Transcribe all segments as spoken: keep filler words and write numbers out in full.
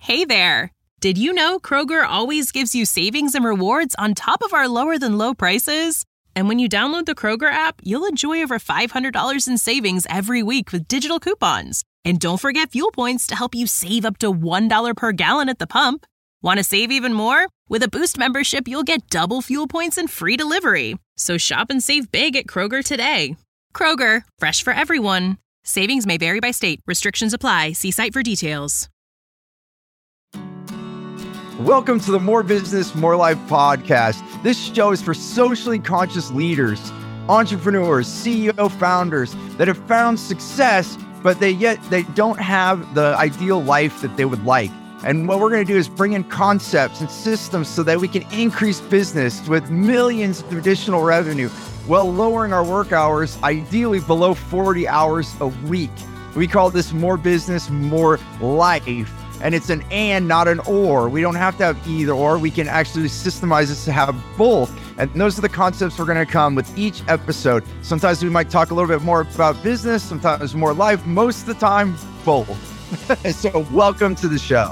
Hey there! Did you know Kroger always gives you savings and rewards on top of our lower-than-low prices? And when you download the Kroger app, you'll enjoy over five hundred dollars in savings every week with digital coupons. And don't forget fuel points to help you save up to one dollar per gallon at the pump. Want to save even more? With a Boost membership, you'll get double fuel points and free delivery. So shop and save big at Kroger today. Kroger, fresh for everyone. Savings may vary by state. Restrictions apply. See site for details. Welcome to the More Business, More Life podcast. This show is for socially conscious leaders, entrepreneurs, C E O founders that have found success, but they yet they don't have the ideal life that they would like. And what we're going to do is bring in concepts and systems so that we can increase business with millions of additional revenue while lowering our work hours, ideally below forty hours a week. We call this More Business, More Life. And it's an and, not an or. We don't have to have either or. We can actually systemize this to have both. And those are the concepts we're going to come with each episode. Sometimes we might talk a little bit more about business, sometimes more life, most of the time, both. So welcome to the show.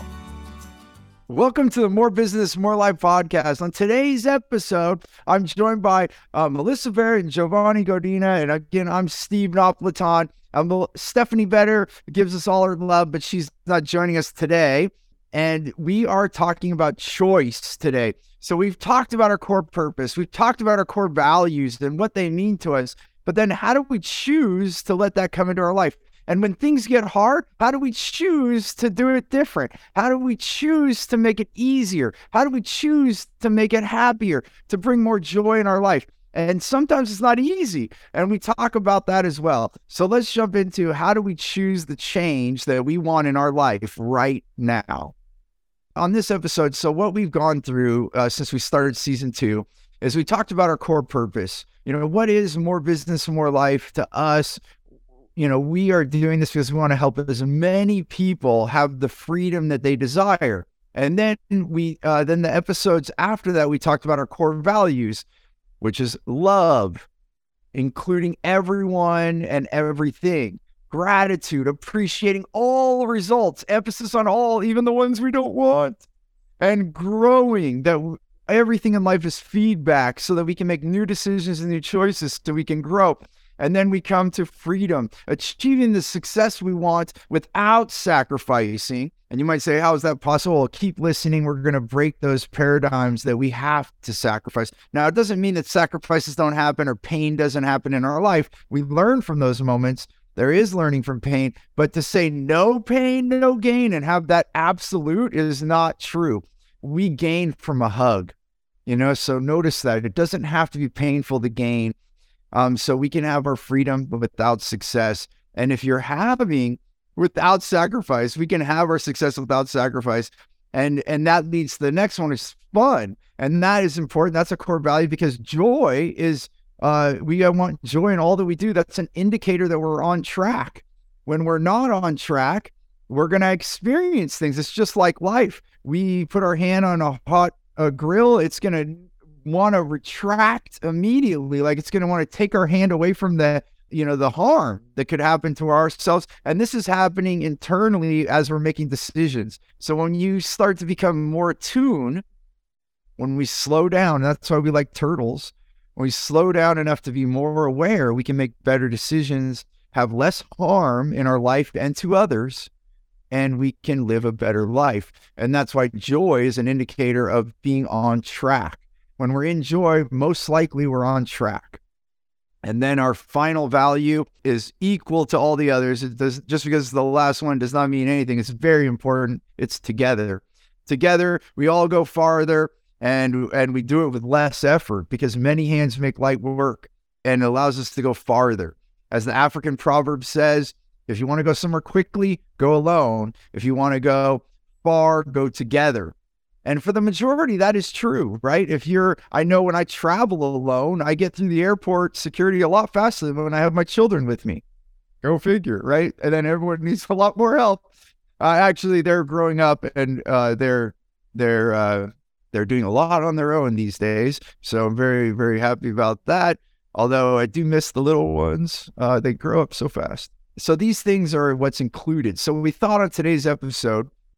Welcome to the More Business, More Life podcast. On today's episode, I'm joined by uh, Melissa Barrett and Giovanni Godina. And again, I'm Steve Napolitan. Um, Stephanie Vetter gives us all her love, but she's not joining us today. And we are talking about choice today. So we've talked about our core purpose. We've talked about our core values and what they mean to us. But then how do we choose to let that come into our life? And when things get hard, how do we choose to do it different? How do we choose to make it easier? How do we choose to make it happier, to bring more joy in our life? And sometimes it's not easy. And we talk about that as well. So let's jump into how do we choose the change that we want in our life right now. On this episode, so what we've gone through uh, since we started season two is we talked about our core purpose. You know, what is more business, more life to us? You know, we are doing this because we want to help as many people have the freedom that they desire. And then we, uh, then the episodes after that, we talked about our core values, which is love, including everyone and everything, gratitude, appreciating all results, emphasis on all, even the ones we don't want, and growing, that everything in life is feedback so that we can make new decisions and new choices so we can grow. And then we come to freedom, achieving the success we want without sacrificing. And you might say, how is that possible? Well, keep listening. We're going to break those paradigms that we have to sacrifice. Now, it doesn't mean that sacrifices don't happen or pain doesn't happen in our life. We learn from those moments. There is learning from pain. But to say no pain, no gain, and have that absolute is not true. We gain from a hug, you know, so notice that it doesn't have to be painful to gain. Um, so we can have our freedom without success. And if you're having without sacrifice, we can have our success without sacrifice. And, and that leads to the next one is fun. And that is important. That's a core value because joy is, uh, we want joy in all that we do. That's an indicator that we're on track. When we're not on track, we're going to experience things. It's just like life. We put our hand on a hot uh, grill. It's going to want to retract immediately. Like it's going to want to take our hand away from the, you know, the harm that could happen to ourselves. And this is happening internally as we're making decisions. So when you start to become more attuned, when we slow down, that's why we like turtles. When we slow down enough to be more aware, we can make better decisions, have less harm in our life and to others, and we can live a better life. And that's why joy is an indicator of being on track. When we're in joy, most likely we're on track. And then our final value is equal to all the others. It does, just because the last one does not mean anything. It's very important. It's together. Together, we all go farther, and, and we do it with less effort because many hands make light work, and it allows us to go farther. As the African proverb says, if you want to go somewhere quickly, go alone. If you want to go far, go together. And for the majority, that is true, right? If you're, I know when I travel alone, I get through the airport security a lot faster than when I have my children with me. Go figure, right? And then everyone needs a lot more help. Uh, actually, they're growing up and uh, they're they're uh, they're doing a lot on their own these days. So I'm very, very happy about that. Although I do miss the little ones. Uh, they grow up so fast. So these things are what's included. So we thought on today's episode,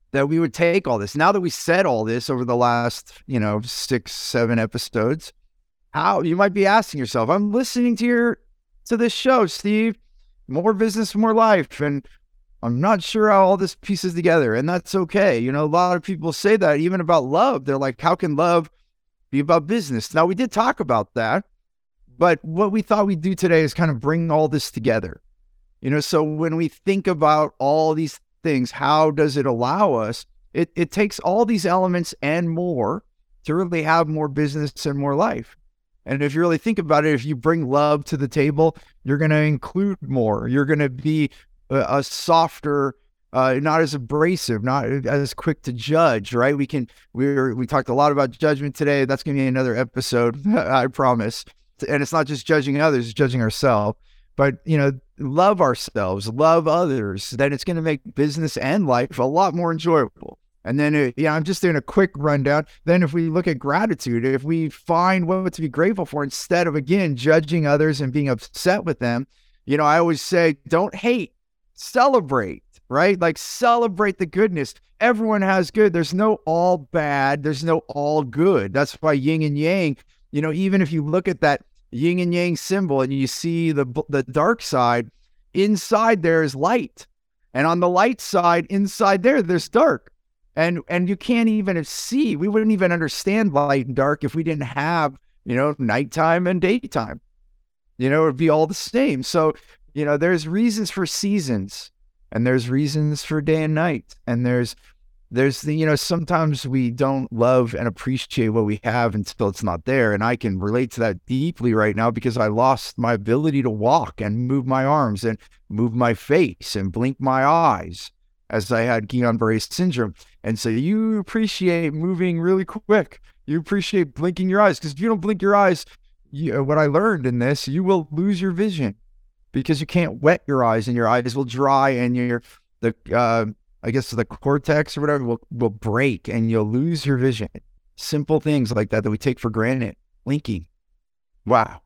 that we would take all this. Now that we said all this over the last, you know, six, seven episodes, how you might be asking yourself, I'm listening to your, to this show, Steve, more business, more life. And I'm not sure how all this pieces together. And that's okay. You know, a lot of people say that even about love. They're like, how can love be about business? Now, we did talk about that, but what we thought we'd do today is kind of bring all this together. You know, so when we think about all these things, how does it allow us? It, it takes all these elements and more to really have more business and more life. And if you really think about it, if you bring love to the table, you're going to include more. You're going to be a, a softer, uh, not as abrasive, not as quick to judge, right? We can, we're, we talked a lot about judgment today. That's going to be another episode, I promise. And it's not just judging others, it's judging ourselves. But, you know, love ourselves, love others, then it's going to make business and life a lot more enjoyable. And then, uh, yeah, I'm just doing a quick rundown. Then if we look at gratitude, if we find what to be grateful for instead of, again, judging others and being upset with them, you know, I always say, don't hate, celebrate, right? Like celebrate the goodness. Everyone has good. There's no all bad. There's no all good. That's why yin and yang, you know, even if you look at that yin and yang symbol and you see the the dark side, inside there is light. And on the light side, inside there, there's dark. And and you can't even see, we wouldn't even understand light and dark if we didn't have, you know, nighttime and daytime. You know, it'd be all the same. So, you know, there's reasons for seasons and there's reasons for day and night. And there's, there's the, you know, sometimes we don't love and appreciate what we have until it's not there. And I can relate to that deeply right now because I lost my ability to walk and move my arms and move my face and blink my eyes as I had Guillain-Barré syndrome. And so you appreciate moving really quick. You appreciate blinking your eyes because if you don't blink your eyes, you, what I learned in this, you will lose your vision because you can't wet your eyes and your eyes will dry and your, the, uh, I guess the cortex or whatever will, will break and you'll lose your vision. Simple things like that that we take for granted. Blinking. Wow.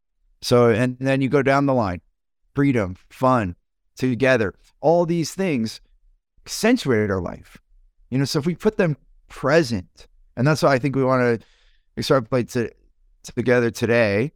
So, and then you go down the line. Freedom, fun, together. All these things accentuate our life. You know, so if we put them present, and that's why I think we want to extrapolate to, together today,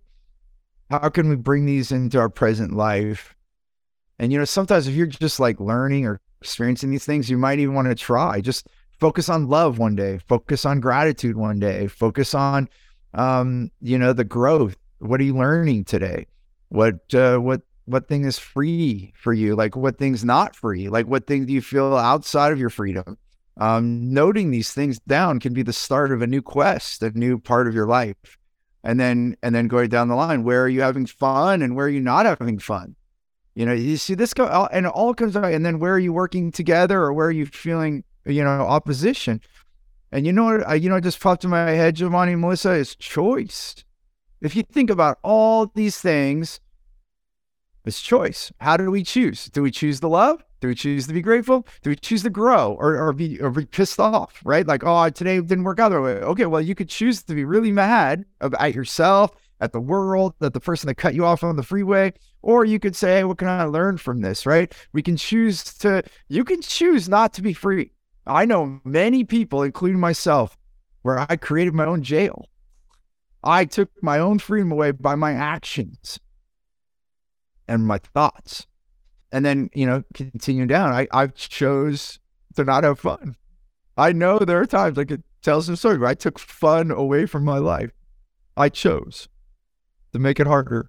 how can we bring these into our present life? And, you know, sometimes if you're just like learning or experiencing these things, you might even want to try. Just focus on love one day, focus on gratitude one day, focus on, um, you know, the growth. What are you learning today? What, uh, what, what thing is free for you? Like what thing's not free? Like what thing do you feel outside of your freedom? Um, noting these things down can be the start of a new quest, a new part of your life. And then, and then going down the line, where are you having fun and where are you not having fun? You know, you see this go, and it all comes out. And then where are you working together or where are you feeling, you know, opposition? And you know what, I, you know, it just popped in my head, Giovanni and Melissa, is choice. If you think about all these things, it's choice. How do we choose? Do we choose to love? Do we choose to be grateful? Do we choose to grow or, or be or be pissed off, right? Like, oh, today didn't work out that way. Okay, well, you could choose to be really mad at yourself, at the world, at the person that cut you off on the freeway, or you could say, hey, what can I learn from this, right? We can choose to, you can choose not to be free. I know many people, including myself, where I created my own jail. I took my own freedom away by my actions and my thoughts. And then, you know, continue down, I, I chose to not have fun. I know there are times I could tell some story where I took fun away from my life. I chose to make it harder.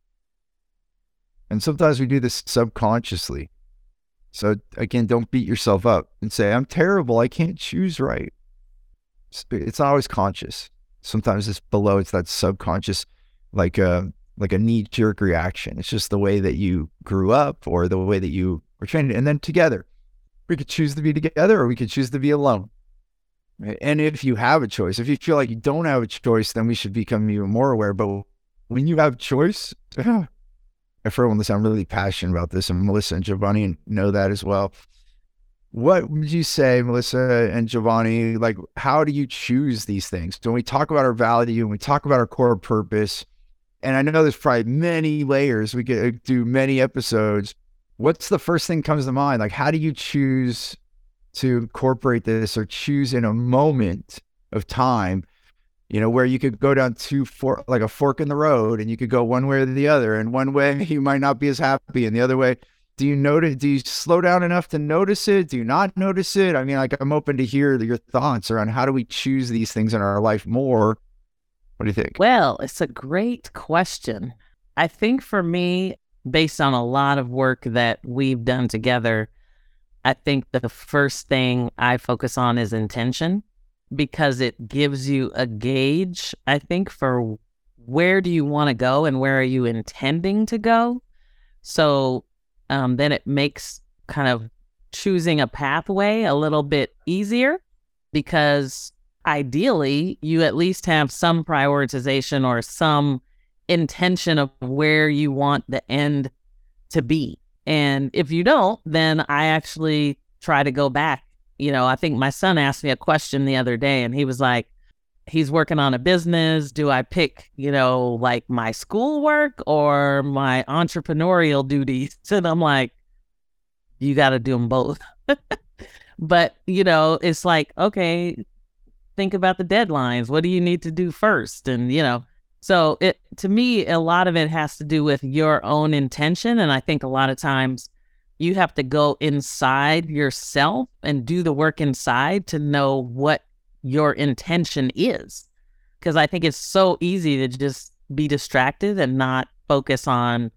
And sometimes we do this subconsciously. So again, don't beat yourself up and say, I'm terrible. I can't choose right. It's not always conscious. Sometimes it's below. It's that subconscious, like a, like a knee-jerk reaction. It's just the way that you grew up or the way that you were trained. And then together, we could choose to be together or we could choose to be alone. Right? And if you have a choice, if you feel like you don't have a choice, then we should become even more aware. But when you have choice, for everyone listen, I'm really passionate about this, and Melissa and Giovanni know that as well. What would you say, Melissa and Giovanni, like, how do you choose these things? When we talk about our value and we talk about our core purpose, and I know there's probably many layers, we could do many episodes. What's the first thing that comes to mind? Like, how do you choose to incorporate this or choose in a moment of time, you know, where you could go down two for like a fork in the road and you could go one way or the other, and one way you might not be as happy and the other way. Do you notice, do you slow down enough to notice it? Do you not notice it? I mean, like, I'm open to hear your thoughts around how do we choose these things in our life more? What do you think? Well, it's a great question. I think for me, based on a lot of work that we've done together, I think the first thing I focus on is intention, because it gives you a gauge, I think, for where do you want to go and where are you intending to go. So um, then it makes kind of choosing a pathway a little bit easier, because ideally you at least have some prioritization or some intention of where you want the end to be. And if you don't, then I actually try to go back. You know, I think my son asked me a question the other day, and he was like, he's working on a business. Do I pick, you know, like my schoolwork or my entrepreneurial duties? And I'm like, you got to do them both. But, you know, it's like, okay, think about the deadlines. What do you need to do first? And, you know, so it, to me, a lot of it has to do with your own intention. And I think a lot of times you have to go inside yourself and do the work inside to know what your intention is. Because I think it's so easy to just be distracted and not focus on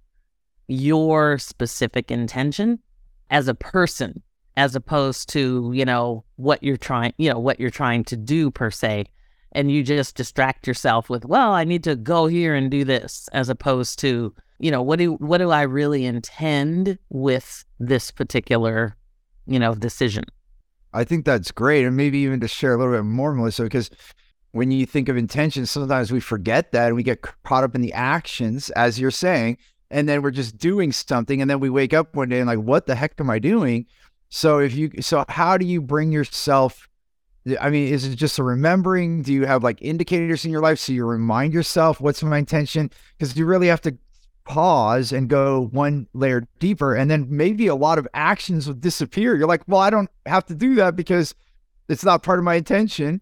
your specific intention as a person, as opposed to, you know, what you're trying, you know, what you're trying to do per se. And you just distract yourself with, well, I need to go here and do this, as opposed to, you know, what do what do I really intend with this particular, you know, decision? I think that's great. And maybe even to share a little bit more, Melissa, because when you think of intention, sometimes we forget that and we get caught up in the actions, as you're saying, and then we're just doing something. And then we wake up one day and like, what the heck am I doing? So if you, so how do you bring yourself, I mean, is it just a remembering? Do you have like indicators in your life so you remind yourself what's my intention? Because you really have to pause and go one layer deeper, and then maybe a lot of actions will disappear. You're like, well, I don't have to do that because it's not part of my intention.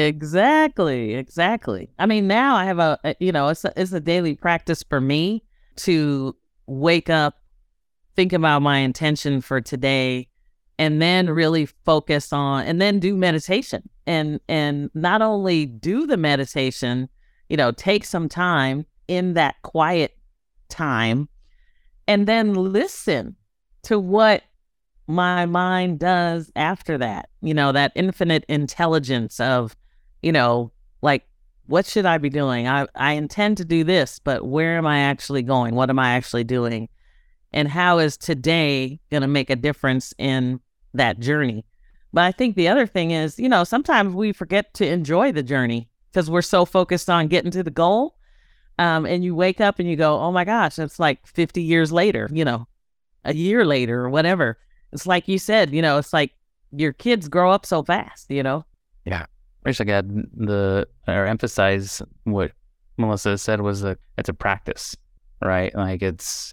Exactly, exactly. I mean, now I have a, a you know, it's a, it's a daily practice for me to wake up, think about my intention for today, and then really focus on, and then do meditation. And and not only do the meditation, you know, take some time in that quiet time, and then listen to what my mind does after that. You know, that infinite intelligence of, you know, like, what should I be doing? I, I intend to do this, but where am I actually going? What am I actually doing? And how is today going to make a difference in that journey? But I think the other thing is, you know, sometimes we forget to enjoy the journey because we're so focused on getting to the goal. Um, and you wake up and you go, oh my gosh, it's like fifty years later, you know, a year later or whatever. It's like you said, you know, it's like your kids grow up so fast, you know? Yeah. I wish I could add the, or emphasize what Melissa said was that it's a practice, right? Like it's,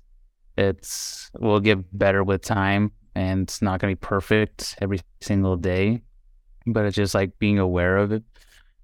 it's, we'll get better with time, and it's not going to be perfect every single day, but it's just like being aware of it,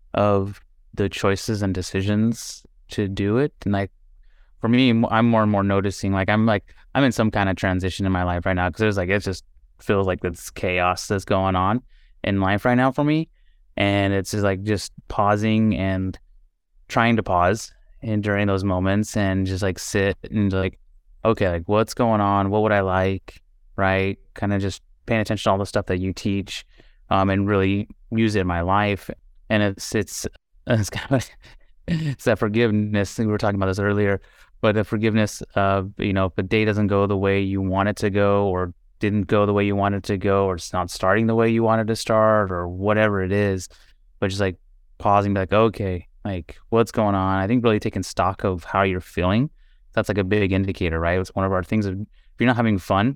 of the choices and decisions to do it. And like, for me, I'm more and more noticing, like, I'm like, I'm in some kind of transition in my life right now, because there's like, it just feels like this chaos that's going on in life right now for me. And it's just like, just pausing and trying to pause and during those moments and just like sit and like, okay, like what's going on? What would I like? Right? Kind of just paying attention to all the stuff that you teach, um, and really use it in my life. And it's, it's, it's kind of, it's that forgiveness. We were talking about this earlier, but the forgiveness of, you know, if a day doesn't go the way you want it to go, or didn't go the way you wanted to go, or it's not starting the way you wanted to start, or whatever it is, but just like pausing, be like, okay, like what's going on? I think really taking stock of how you're feeling, that's like a big indicator, right? It's one of our things of, if you're not having fun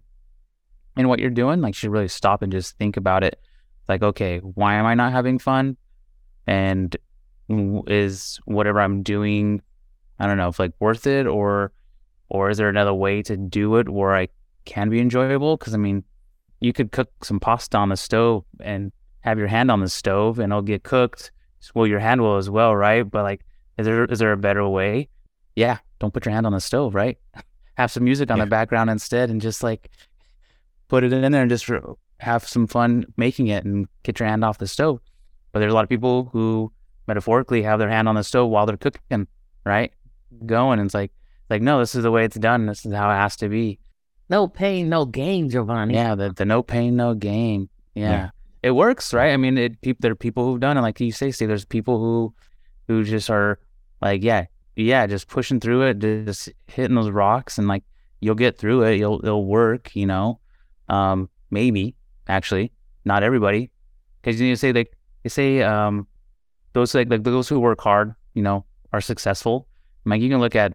in what you're doing, like you should really stop and just think about it. Like, okay, why am I not having fun? And is whatever I'm doing, I don't know, if like worth it, or or is there another way to do it where I can be enjoyable? Because I mean, you could cook some pasta on the stove and have your hand on the stove and it'll get cooked. Well, your hand will as well, right? But like, is there is there a better way? Yeah, don't put your hand on the stove, right? Have some music on yeah. the background instead and just like put it in there and just have some fun making it and get your hand off the stove. But there's a lot of people who metaphorically have their hand on the stove while they're cooking, right? Going, and it's like, like, no, this is the way it's done. This is how it has to be. No pain, no gain, Giovanni. Yeah, the, the no pain, no gain. Yeah. yeah. It works, right? I mean, it, pe- there are people who've done it. Like you say, Steve, there's people who who just are like, yeah, yeah, just pushing through it, just hitting those rocks, and like, you'll get through it. You'll, it'll work, you know? Um, maybe, actually. Not everybody. Because you say, like, they say um, those like, like those who work hard, you know, are successful. Like, you can look at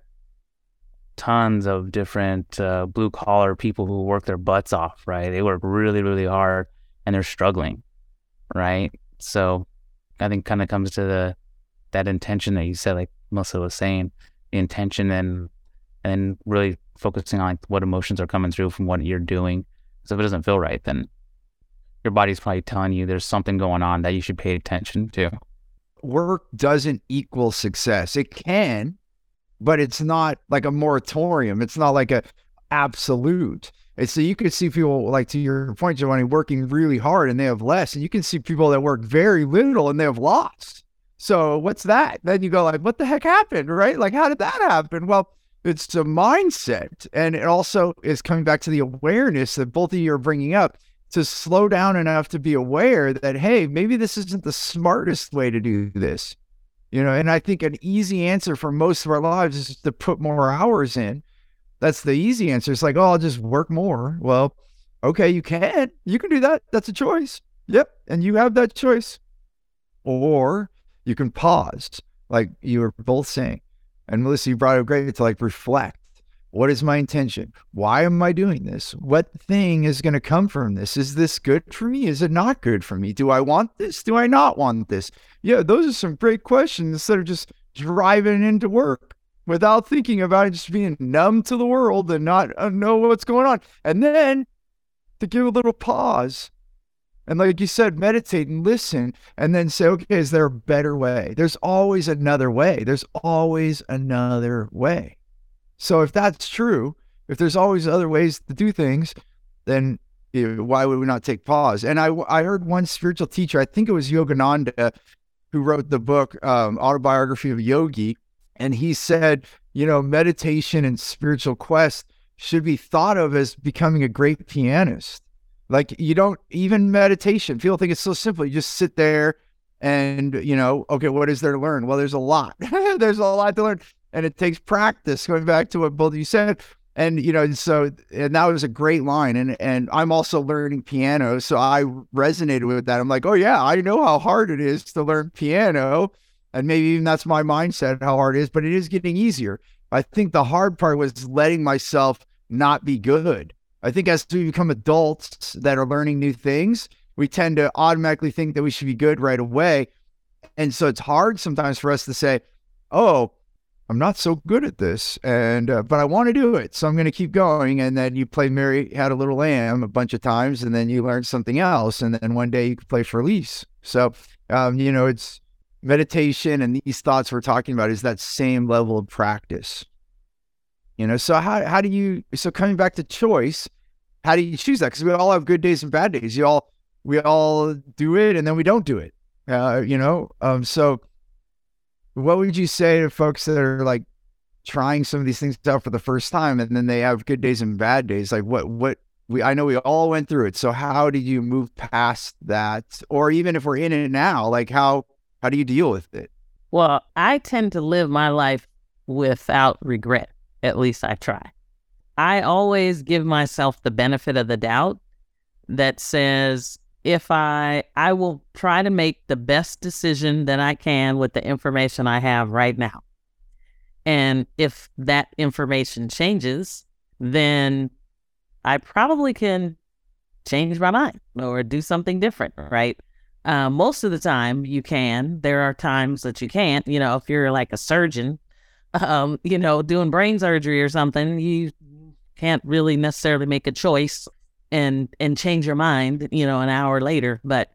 tons of different uh, blue collar people who work their butts off, right? They work really, really hard and they're struggling, right? So I think kind of comes to the that intention that you said, like Melissa was saying, the intention and and really focusing on like what emotions are coming through from what you're doing. So if it doesn't feel right, then your body's probably telling you there's something going on that you should pay attention to. Work doesn't equal success. It can, but it's not like a moratorium. It's not like a absolute. It's so you can see people, like to your point, Giovanni, working really hard and they have less, and you can see people that work very little and they have lots. So what's that? Then you go like, what the heck happened, right? Like, how did that happen? Well, it's a mindset, and it also is coming back to the awareness that both of you are bringing up, to slow down enough to be aware that, hey, maybe this isn't the smartest way to do this. You know, and I think an easy answer for most of our lives is to put more hours in. That's the easy answer. It's like, oh, I'll just work more. Well, okay, you can. You can do that. That's a choice. Yep. And you have that choice. Or you can pause, like you were both saying. And Melissa, you brought it up great to like reflect. What is my intention? Why am I doing this? What thing is going to come from this? Is this good for me? Is it not good for me? Do I want this? Do I not want this? Yeah, those are some great questions instead of just driving into work without thinking about it, just being numb to the world and not uh, know what's going on. And then to give a little pause. And like you said, meditate and listen, and then say, okay, is there a better way? There's always another way. There's always another way. So if that's true, if there's always other ways to do things, then you know, why would we not take pause? And I, I heard one spiritual teacher, I think it was Yogananda, who wrote the book, um, Autobiography of a Yogi. And he said, you know, meditation and spiritual quest should be thought of as becoming a great pianist. Like, you don't even meditation. People think it's so simple. You just sit there and, you know, okay, what is there to learn? Well, there's a lot. There's a lot to learn. And it takes practice, going back to what both of you said. And, you know, so, and that was a great line. And, and I'm also learning piano. So I resonated with that. I'm like, oh yeah, I know how hard it is to learn piano. And maybe even that's my mindset, how hard it is, but it is getting easier. I think the hard part was letting myself not be good. I think as we become adults that are learning new things, we tend to automatically think that we should be good right away. And so it's hard sometimes for us to say, oh, I'm not so good at this, and uh, but I want to do it, so I'm going to keep going. And then you play Mary Had a Little Lamb a bunch of times, and then you learn something else, and then one day you can play Felice. So, um, you know, it's meditation, and these thoughts we're talking about is that same level of practice. You know, so how how do you? So coming back to choice, how do you choose that? Because we all have good days and bad days. You all we all do it, and then we don't do it. Uh, you know, um, so. What would you say to folks that are like trying some of these things out for the first time, and then they have good days and bad days? Like what, what we, I know we all went through it. So how did you move past that? Or even if we're in it now, like how, how do you deal with it? Well, I tend to live my life without regret. At least I try. I always give myself the benefit of the doubt that says, if I, I will try to make the best decision that I can with the information I have right now. And if that information changes, then I probably can change my mind or do something different, right? Uh, most of the time you can. There are times that you can't. You know, if you're like a surgeon, um, you know, doing brain surgery or something, you can't really necessarily make a choice and and change your mind, you know, an hour later. But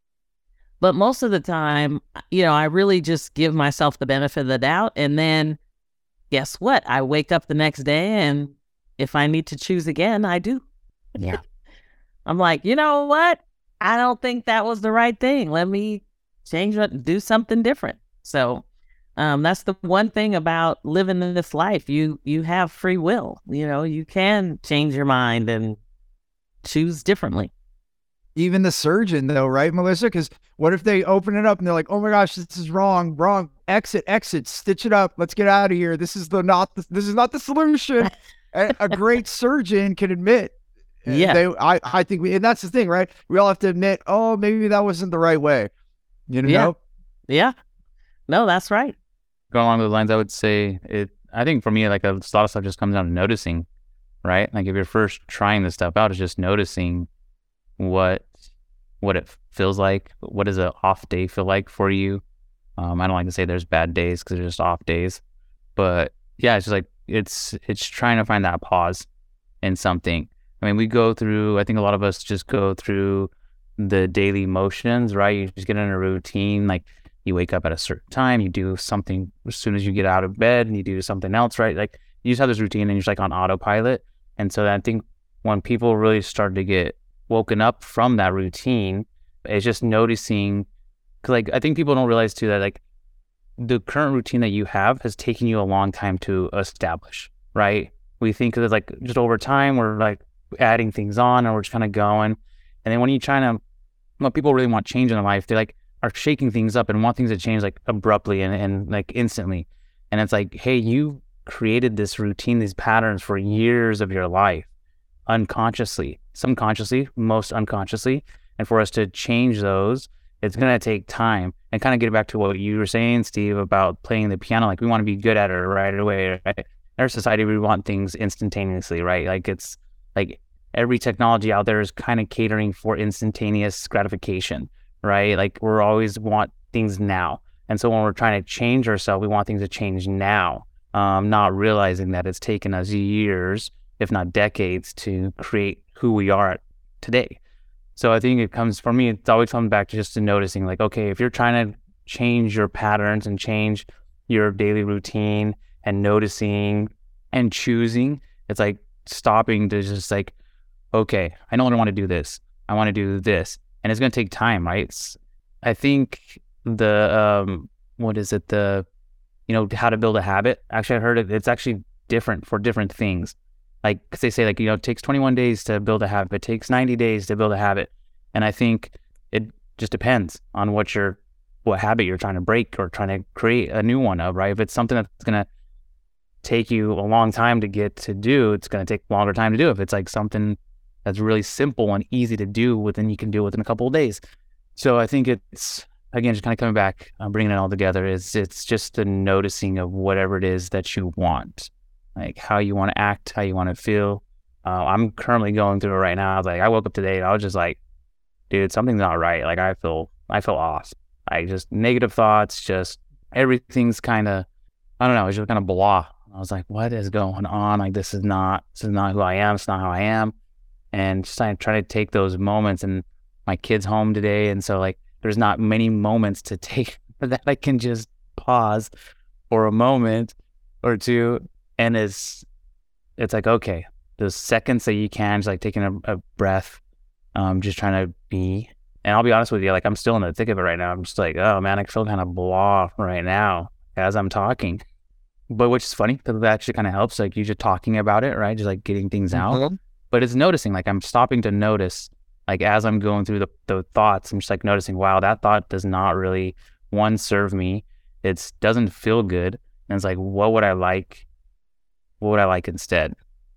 but most of the time, you know, I really just give myself the benefit of the doubt. And then guess what? I wake up the next day, and if I need to choose again, I do. Yeah. I'm like, you know what? I don't think that was the right thing. Let me change it, do something different. So um, that's the one thing about living in this life. You you have free will. You know, you can change your mind and choose differently. Even the surgeon, though, right, Melissa? Because what if they open it up and they're like, "Oh my gosh, this is wrong, wrong. Exit, exit, stitch it up. Let's get out of here. This is the not. The, this is not the solution." a, a great surgeon can admit. Yeah, they, I, I think we, and that's the thing, right? We all have to admit, oh, maybe that wasn't the right way. You know? Yeah. Yeah. No, that's right. Going along those lines, I would say it. I think for me, like a lot of stuff just comes down to noticing, right? Like if you're first trying this stuff out, it's just noticing what what it feels like. What does an off day feel like for you? Um, I don't like to say there's bad days because they're just off days, but yeah, it's just like it's it's trying to find that pause in something. I mean, we go through. I think a lot of us just go through the daily motions, right? You just get in a routine, like you wake up at a certain time, you do something as soon as you get out of bed, and you do something else, right? Like you just have this routine, and you're just like on autopilot. And so I think when people really start to get woken up from that routine, it's just noticing, because like I think people don't realize too that like the current routine that you have has taken you a long time to establish, right? We think that like just over time we're like adding things on and we're just kind of going. And then when you try to, when people really want change in their life, they like are shaking things up and want things to change like abruptly and, and like instantly. And it's like, hey, you created this routine, these patterns for years of your life, unconsciously, subconsciously, most unconsciously. And for us to change those, it's going to take time. And kind of get back to what you were saying, Steve, about playing the piano. Like we want to be good at it right away. Right? In our society, we want things instantaneously, right? Like it's like every technology out there is kind of catering for instantaneous gratification, right? Like we're always want things now. And so when we're trying to change ourselves, we want things to change now, um, not realizing that it's taken us years, if not decades, to create who we are today. So I think it comes, for me, it's always comes back to just to noticing like, okay, if you're trying to change your patterns and change your daily routine and noticing and choosing, it's like stopping to just like, okay, I no longer want to do this. I want to do this. And it's going to take time, right? It's, I think the, um, what is it? The, you know, how to build a habit. Actually, I heard it. It's actually different for different things. Like, cause they say like, you know, it takes twenty-one days to build a habit. It takes ninety days to build a habit. And I think it just depends on what your, what habit you're trying to break or trying to create a new one of, right? If it's something that's going to take you a long time to get to do, it's going to take longer time to do. If it's like something that's really simple and easy to do, within you can do it within a couple of days. So I think it's, again, just kind of coming back, uh, bringing it all together, is it's just the noticing of whatever it is that you want, like how you want to act, how you want to feel. Uh, I'm currently going through it right now. I was like, I woke up today and I was just like, dude, something's not right. Like I feel, I feel off. Like just negative thoughts, just everything's kind of, I don't know, it's just kind of blah. I was like, what is going on? Like, this is not, this is not who I am. It's not how I am. And just trying try to take those moments, and my kid's home today. And so like, there's not many moments to take that I can just pause for a moment or two. And it's, it's like, okay, the seconds that you can, just like taking a, a breath, um, just trying to be, and I'll be honest with you, like I'm still in the thick of it right now. I'm just like, oh man, I feel kind of blah right now as I'm talking. But which is funny because that actually kind of helps, like you just talking about it, right? Just like getting things out. Mm-hmm. But it's noticing, like I'm stopping to notice, like as I'm going through the, the thoughts, I'm just like noticing, wow, that thought does not really, one, serve me. It doesn't feel good. And it's like, what would I like? What would I like instead?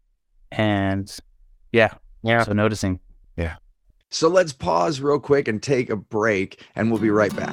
And yeah, yeah. So noticing. Yeah. So let's pause real quick and take a break, and we'll be right back.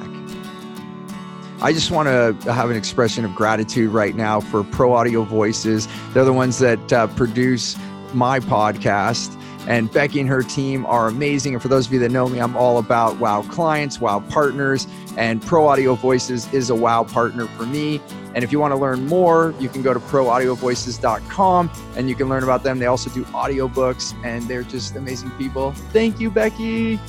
I just want to have an expression of gratitude right now for Pro Audio Voices. They're the ones that uh, produce my podcast. And Becky and her team are amazing. And for those of you that know me, I'm all about wow clients, wow partners, and Pro Audio Voices is a wow partner for me. And if you want to learn more, you can go to pro audio voices dot com and you can learn about them. They also do audiobooks and they're just amazing people. Thank you, Becky.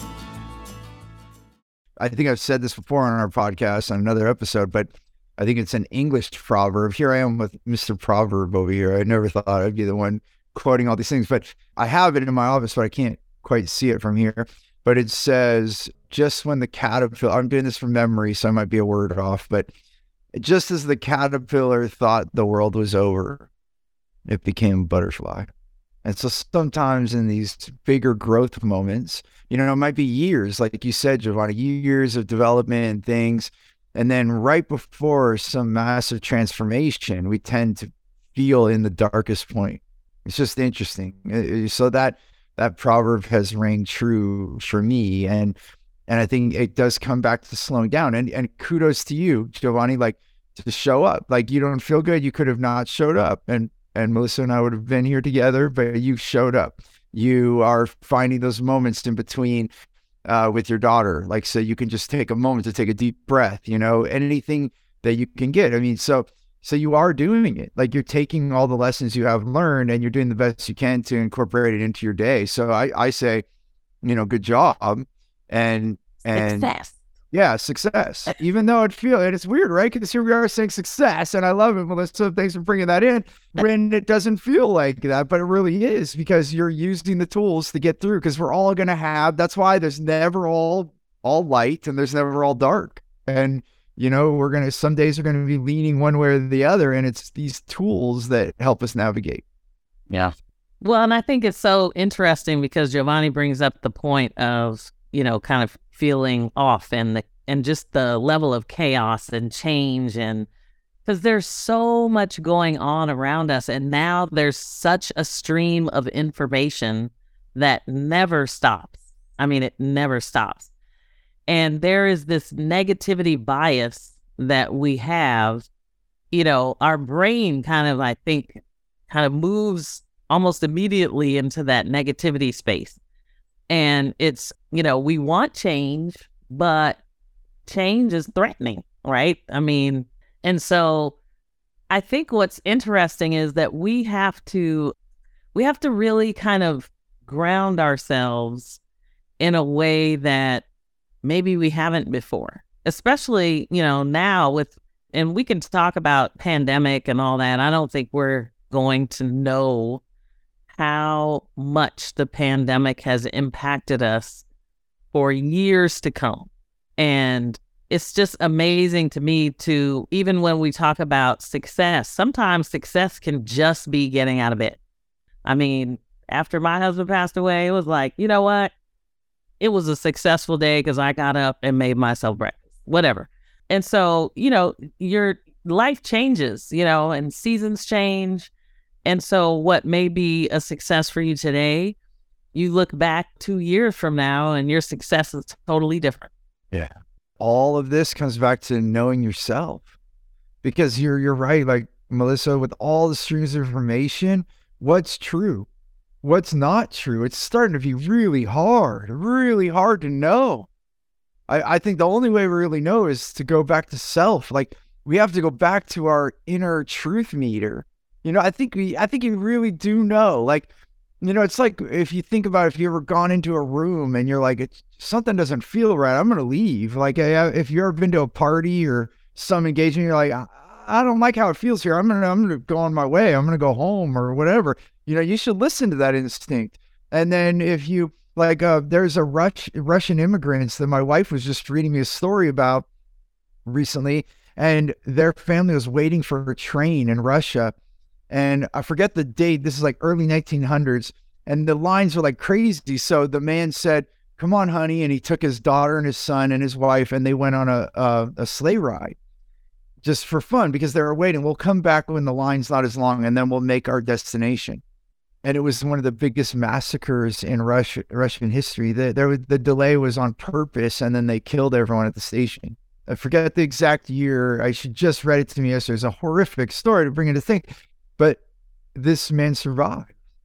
I think I've said this before on our podcast on another episode, but I think it's an English proverb. Here I am with Mister Proverb over here. I never thought I'd be the one quoting all these things, but I have it in my office, but I can't quite see it from here. But it says, just when the caterpillar, I'm doing this from memory, so I might be a word off, but just as the caterpillar thought the world was over, it became a butterfly. And so sometimes in these bigger growth moments, you know, it might be years, like you said, Giovanni, years of development and things. And then right before some massive transformation, we tend to feel in the darkest point. It's just interesting. So that that proverb has rang true for me. And and I think it does come back to slowing down. And and kudos to you, Giovanni, like to show up. Like you don't feel good, you could have not showed up. And and Melissa and I would have been here together, but you showed up. You are finding those moments in between uh, with your daughter. Like, so you can just take a moment to take a deep breath, you know, anything that you can get. I mean, so So you are doing it. Like you're taking all the lessons you have learned and you're doing the best you can to incorporate it into your day. So I, I say, you know, good job. And, and Success. Yeah, success. Even though it feels, and it's weird, right? Because here we are saying success, and I love it, Melissa. Thanks for bringing that in. And it doesn't feel like that, but it really is because you're using the tools to get through. Because we're all going to have. That's why there's never all all light, and there's never all dark. And you know, we're gonna. Some days are going to be leaning one way or the other, and it's these tools that help us navigate. Yeah. Well, and I think it's so interesting because Giovanni brings up the point of, you know, kind of feeling off and the and just the level of chaos and change, and because there's so much going on around us, and now there's such a stream of information that never stops. I mean, it never stops. And there is this negativity bias that we have, you know, our brain kind of, I think, kind of moves almost immediately into that negativity space. And it's, you know, we want change, but change is threatening, right? I mean, and so I think what's interesting is that we have to, we have to really kind of ground ourselves in a way that maybe we haven't before, especially, you know, now with, and we can talk about pandemic and all that. I don't think we're going to know how much the pandemic has impacted us for years to come. And it's just amazing to me to, even when we talk about success, sometimes success can just be getting out of bed. I mean, after my husband passed away, it was like, you know what? It was a successful day because I got up and made myself breakfast, whatever. And so, you know, your life changes, you know, and seasons change. And so what may be a success for you today, you look back two years from now and your success is totally different. Yeah. All of this comes back to knowing yourself, because you're, you're right. Like Melissa, with all the streams of information, what's true? What's not true? It's starting to be really hard, really hard to know. I, I think the only way we really know is to go back to self. Like we have to go back to our inner truth meter. You know, I think we, I think you really do know. Like, you know, it's like if you think about if you ever gone into a room and you're like, it's, something doesn't feel right, I'm going to leave. Like if you've ever been to a party or some engagement, you're like, I, I don't like how it feels here. I'm going to, I'm going to go on my way. I'm going to go home or whatever. You know, you should listen to that instinct. And then if you like, uh, there's a Rus- Russian immigrants that my wife was just reading me a story about recently, and their family was waiting for a train in Russia. And I forget the date. This is like early nineteen hundreds. And the lines were like crazy. So the man said, come on, honey. And he took his daughter and his son and his wife, and they went on a, a, a sleigh ride just for fun because they were waiting. We'll come back when the line's not as long, and then we'll make our destination. And it was one of the biggest massacres in Russia, Russian history. The, there was, the delay was on purpose, and then they killed everyone at the station. I forget the exact year. I should just read it to me yesterday. It's a horrific story to bring it to think. But this man survived.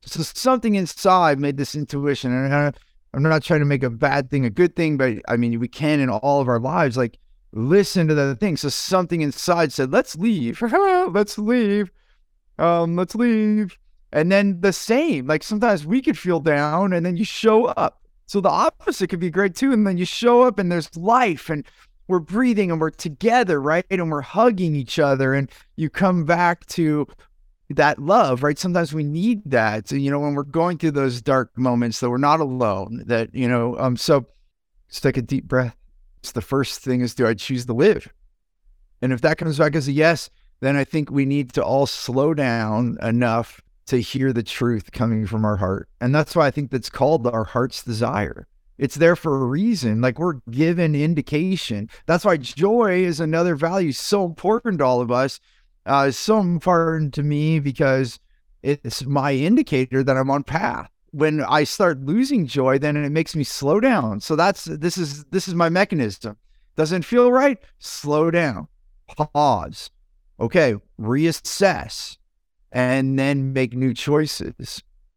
So something inside made this intuition. And I, I'm not trying to make a bad thing a good thing, but I mean, we can in all of our lives, like listen to the thing. So something inside said, let's leave. let's leave. Um, let's leave. And then the same, like sometimes we could feel down and then you show up. So the opposite could be great too. And then you show up and there's life and we're breathing and we're together, right? And we're hugging each other and you come back to that love, right? Sometimes we need that. So, you know, when we're going through those dark moments that we're not alone, that, you know, um, so just take a deep breath. It's the first thing is, do I choose to live? And if that comes back as a yes, then I think we need to all slow down enough to hear the truth coming from our heart. And that's why I think that's called our heart's desire. It's there for a reason. Like we're given indication. That's why joy is another value so important to all of us. Uh, it's so important to me because it's my indicator that I'm on path. When I start losing joy, then it makes me slow down. So that's, this is, this is my mechanism. Doesn't feel right? Slow down, pause. Okay. Reassess and then make new choices.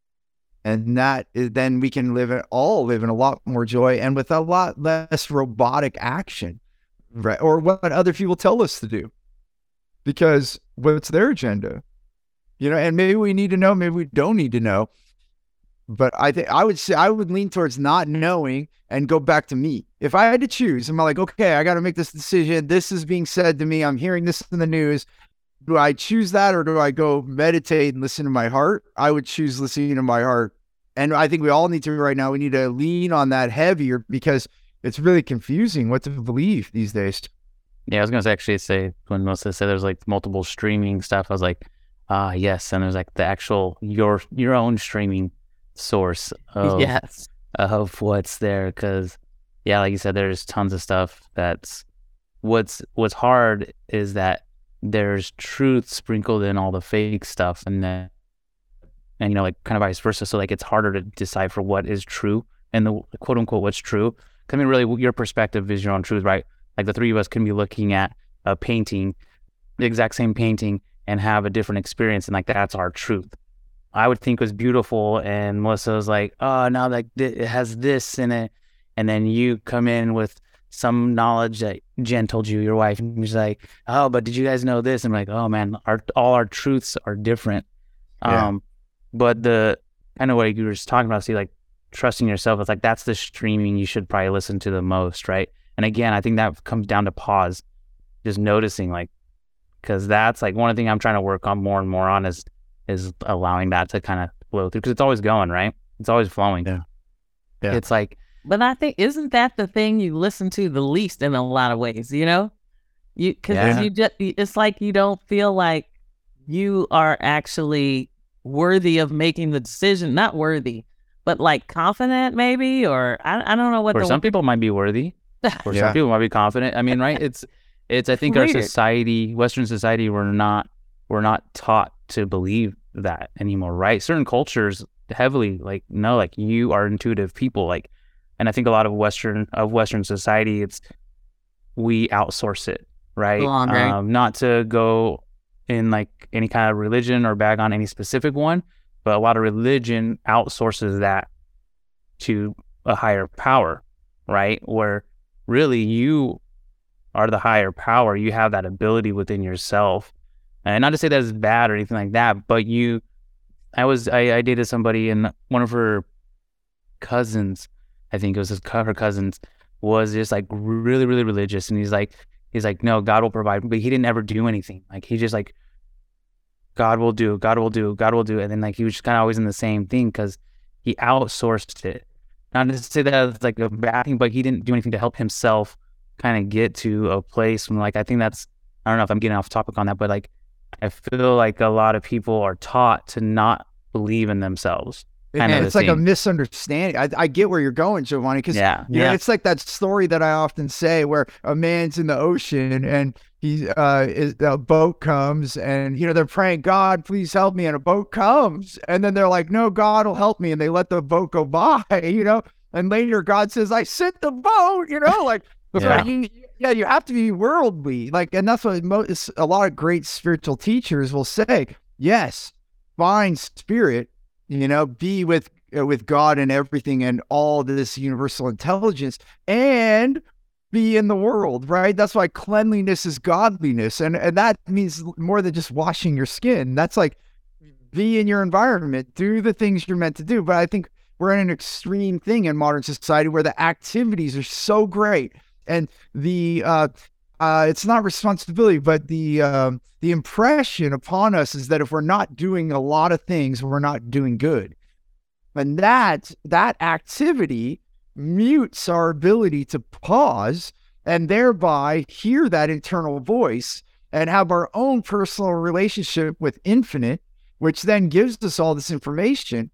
And that is, then we can live, all live in a lot more joy and with a lot less robotic action, right? Or what other people tell us to do, because what's their agenda, you know, and maybe we need to know, maybe we don't need to know, but I think I would say, I would lean towards not knowing and go back to me. If I had to choose, I'm like, okay, I got to make this decision. This is being said to me. I'm hearing this in the news. Do I choose that or do I go meditate and listen to my heart? I would choose listening to my heart. And I think we all need to right now. We need to lean on that heavier because it's really confusing what to believe these days. Yeah, I was going to actually say when Melissa said there's like multiple streaming stuff, I was like, ah, yes. And there's like the actual, your your own streaming source of, yes. of what's there. Because, yeah, like you said, there's tons of stuff that's, what's what's hard is that there's truth sprinkled in all the fake stuff. And then, and, you know, like kind of vice versa. So like it's harder to decipher what is true and the quote unquote what's true. I mean, really, your perspective is your own truth, right? Like the three of us can be looking at a painting, the exact same painting, and have a different experience. And like that's our truth. I would think it was beautiful. And Melissa was like, oh, now like it has this in it. And then you come in with some knowledge that Jen told you, your wife, and she's like, oh, but did you guys know this? And I'm like, oh man, our all our truths are different. Yeah. Um, But the kind of what you were just talking about, see, like trusting yourself, it's like that's the streaming you should probably listen to the most, right? And again, I think that comes down to pause, just noticing, like, because that's like one of the things I'm trying to work on more and more on is is allowing that to kind of flow through, because it's always going, right? It's always flowing. Yeah. Yeah. It's like, But I think, isn't that the thing you listen to the least in a lot of ways, you know? You, because Yeah. you just, it's like you don't feel like you are actually worthy of making the decision, not worthy, but like confident maybe, or I, I don't know what for the some people might be worthy, for Yeah. some people might be confident. I mean, right? It's, it's, I think our Weird. society, Western society, we're not, we're not taught to believe that anymore, right? Certain cultures heavily like, no, like you are intuitive people, like, and I think a lot of Western, of Western society, it's, we outsource it, right? Belong, right? Um, not to go in like any kind of religion or bag on any specific one, but a lot of religion outsources that to a higher power, right? Where really you are the higher power. You have that ability within yourself. And not to say that it's bad or anything like that, but you, I was, I, I dated somebody, and one of her cousins, I think it was his, her cousins, was just like really, really religious. And he's like, he's like, no, God will provide, but he didn't ever do anything. Like he just like, God will do, God will do, God will do. And then like, he was just kind of always in the same thing because he outsourced it. Not to say that it's like a bad thing, but he didn't do anything to help himself kind of get to a place when, like, I think that's, I don't know if I'm getting off topic on that, but like, I feel like a lot of people are taught to not believe in themselves. And Kind of it's the like a thing. misunderstanding. I, I get where you're going, Giovanni, because Yeah. you know, Yeah. it's like that story that I often say where a man's in the ocean and he uh is, a boat comes and you know they're praying, God, please help me, and a boat comes, and then they're like, no, God will help me, and they let the boat go by, you know, and later God says, I sent the boat, you know, like so Yeah. you, yeah, you have to be worldly, like, and that's what most, a lot of great spiritual teachers will say. Yes, find spirit you know, be with uh, with God and everything and all this universal intelligence, and be in the world, right? That's why cleanliness is godliness. And, and that means more than just washing your skin. That's like, be in your environment, do the things you're meant to do. But I think we're in an extreme thing in modern society where the activities are so great, and the uh, uh, it's not responsibility, but the um, the impression upon us is that if we're not doing a lot of things, we're not doing good, and that that activity mutes our ability to pause and thereby hear that internal voice and have our own personal relationship with infinite, which then gives us all this information.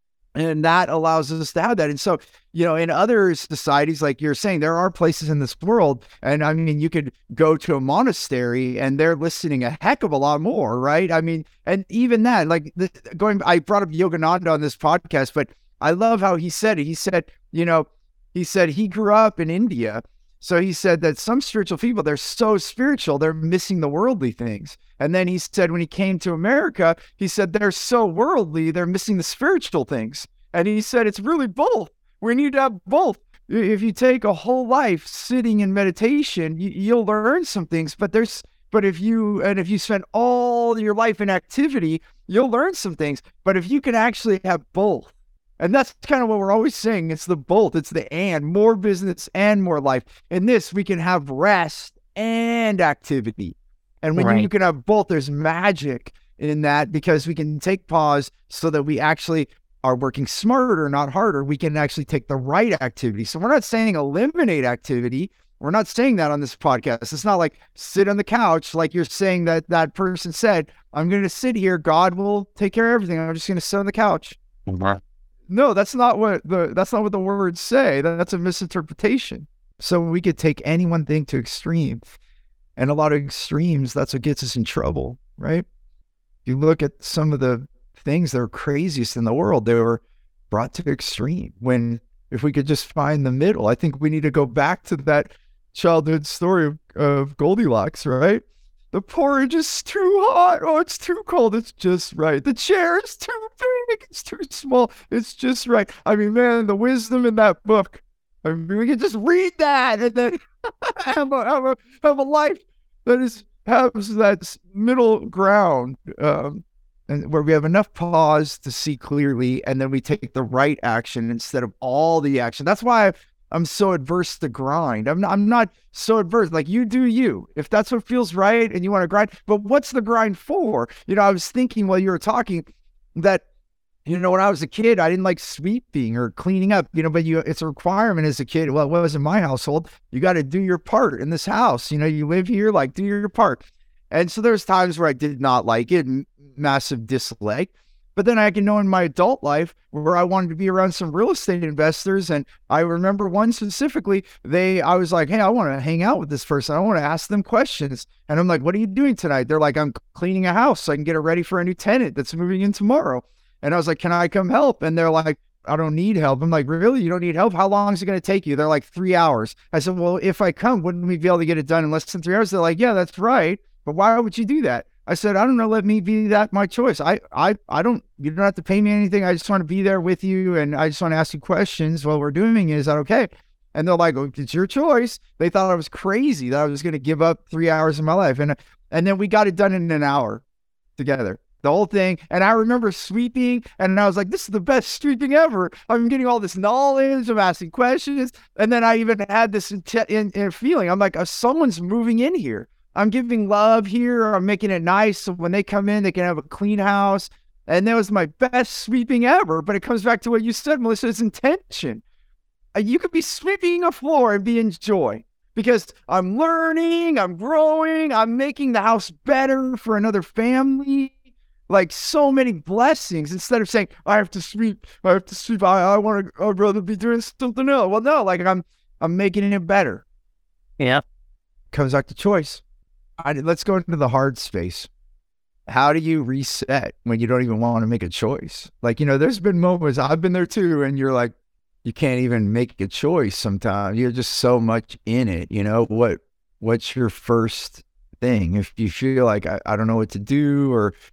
And that allows us to have that. And so, you know, in other societies, like you're saying, there are places in this world, and I mean, you could go to a monastery and they're listening a heck of a lot more, right? I mean, and even that, like the, going, I brought up Yogananda on this podcast, but I love how he said it. He said, you know, he said he grew up in India. So he said that some spiritual people, they're so spiritual, they're missing the worldly things. And then he said when he came to America, he said they're so worldly, they're missing the spiritual things. And he said it's really both. We need to have both. If you take a whole life sitting in meditation, you, you'll learn some things. But there's, but if you, and if you spend all your life in activity, you'll learn some things. But if you can actually have both, and that's kind of what we're always saying. It's the both. It's the and. More business and more life. In this, we can have rest and activity. And when Right. you can have both, there's magic in that, because we can take pause so that we actually are working smarter, not harder. We can actually take the right activity. So we're not saying eliminate activity. We're not saying that on this podcast. It's not like sit on the couch like you're saying that that person said, I'm going to sit here. God will take care of everything. I'm just going to sit on the couch. No, that's not what the that's not what the words say. That's a misinterpretation. So we could take any one thing to extreme, and a lot of extremes, that's what gets us in trouble, right? You look at some of the things that are craziest in the world, they were brought to extreme. When if we could just find the middle, I think we need to go back to that childhood story of, of Goldilocks, right? The porridge is too hot. Oh, it's too cold. It's just right. The chair is too big. It's too small. It's just right. I mean, man, the wisdom in that book. I mean, we can just read that and then have a, have a, have a life that is has that middle ground, um, and where we have enough pause to see clearly, and then we take the right action instead of all the action. That's why I, I'm so adverse to grind. I'm not, I'm not so adverse. Like, you do you. If that's what feels right and you want to grind, but what's the grind for? You know, I was thinking while you were talking that, you know, when I was a kid, I didn't like sweeping or cleaning up, you know, but you, it's a requirement as a kid. Well, it was in my household. You got to do your part in this house. You know, you live here, like, do your part. And so there's times where I did not like it, massive dislike. But then I can know in my adult life where I wanted to be around some real estate investors. And I remember one specifically, they, I was like, hey, I want to hang out with this person. I want to ask them questions. And I'm like, what are you doing tonight? They're like, I'm cleaning a house so I can get it ready for a new tenant that's moving in tomorrow. And I was like, can I come help? And they're like, I don't need help. I'm like, really? You don't need help? How long is it going to take you? They're like, three hours. I said, well, if I come, wouldn't we be able to get it done in less than three hours? They're like, yeah, that's right. But why would you do that? I said, I don't know. Let me be that my choice. I, I, I don't, you don't have to pay me anything. I just want to be there with you. And I just want to ask you questions while we're doing it. Is that okay? And they're like, oh, it's your choice. They thought I was crazy, that I was going to give up three hours of my life. And, and then we got it done in an hour together, the whole thing. And I remember sweeping, and I was like, this is the best sweeping ever. I'm getting all this knowledge. I'm asking questions. And then I even had this in, in, in feeling. I'm like, oh, someone's moving in here. I'm giving love here. I'm making it nice. So when they come in, they can have a clean house. And that was my best sweeping ever. But it comes back to what you said, Melissa, it's intention. You could be sweeping a floor and be in joy because I'm learning, I'm growing, I'm making the house better for another family. Like, so many blessings, instead of saying, I have to sweep, I have to sweep. I, I want to, I'd rather be doing something else. Well, no, like I'm, I'm making it better. Yeah. Comes back to choice. I, let's go into the hard space. How do you reset when you don't even want to make a choice? Like, you know, there's been moments, I've been there too, and you're like, you can't even make a choice sometimes. You're just so much in it, you know? What What's your first thing? If you feel like, I, I don't know what to do, or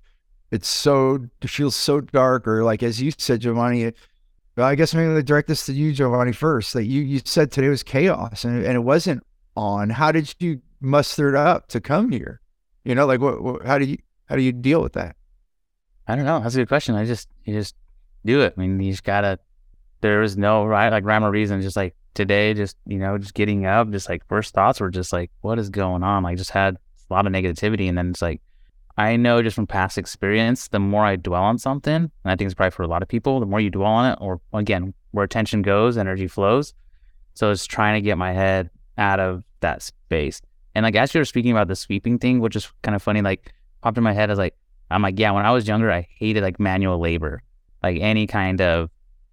it's so, it feels so dark, or like, as you said, Giovanni, well, I guess maybe the direct this to you, Giovanni, first. Like you, you said today was chaos, and, and it wasn't on. How did you muster it up to come here? You know, like what, what how do you how do you deal with that? I don't know. That's a good question. I just you just do it. I mean, you just gotta. There is no right like rhyme or reason. Just like today, just you know, just getting up, just like first thoughts were just like, what is going on? Like just had a lot of negativity, and then it's like, I know just from past experience, the more I dwell on something, and I think it's probably for a lot of people, the more you dwell on it, or again, where attention goes, energy flows. So it's trying to get my head out of that space. And like as you were speaking about the sweeping thing, which is kind of funny, like popped in my head, I was like, I'm like, yeah, when I was younger, I hated like manual labor, like any kind of,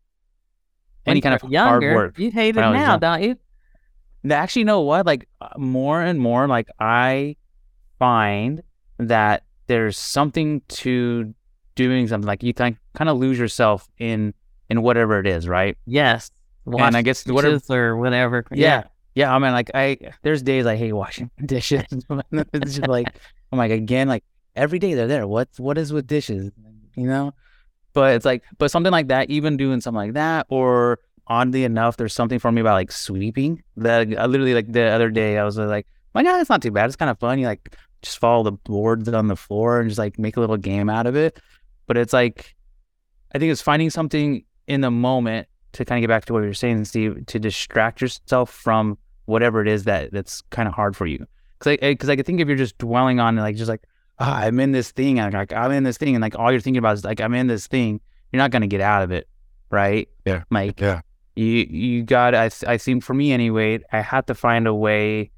any kind of younger, hard work. You hate it now, young. Don't you? Actually, you know what? Like more and more, like I find that there's something to doing something, like you think, kind of lose yourself in, in whatever it is, right? Yes. Wash and I guess whatever, or whatever. Yeah. yeah. Yeah, I mean, like, I, there's days I hate washing dishes. It's just like, I'm like, again, like, every day they're there. What, what is with dishes, you know? But it's like, but something like that, even doing something like that, or oddly enough, there's something for me about, like, sweeping. That I literally, like, the other day, I was like, my God, it's not too bad. It's kind of fun. You, like, just follow the boards on the floor and just, like, make a little game out of it. But it's like, I think it's finding something in the moment to kind of get back to what you're saying, Steve, to distract yourself from whatever it is that that's kind of hard for you. Cause I, cause I think if you're just dwelling on like, just like, ah, I'm in this thing. I'm like, I'm in this thing. And like, all you're thinking about is like, I'm in this thing. You're not going to get out of it. Right. Yeah. Like, yeah. you, you got, I, I think for me anyway, I had to find a way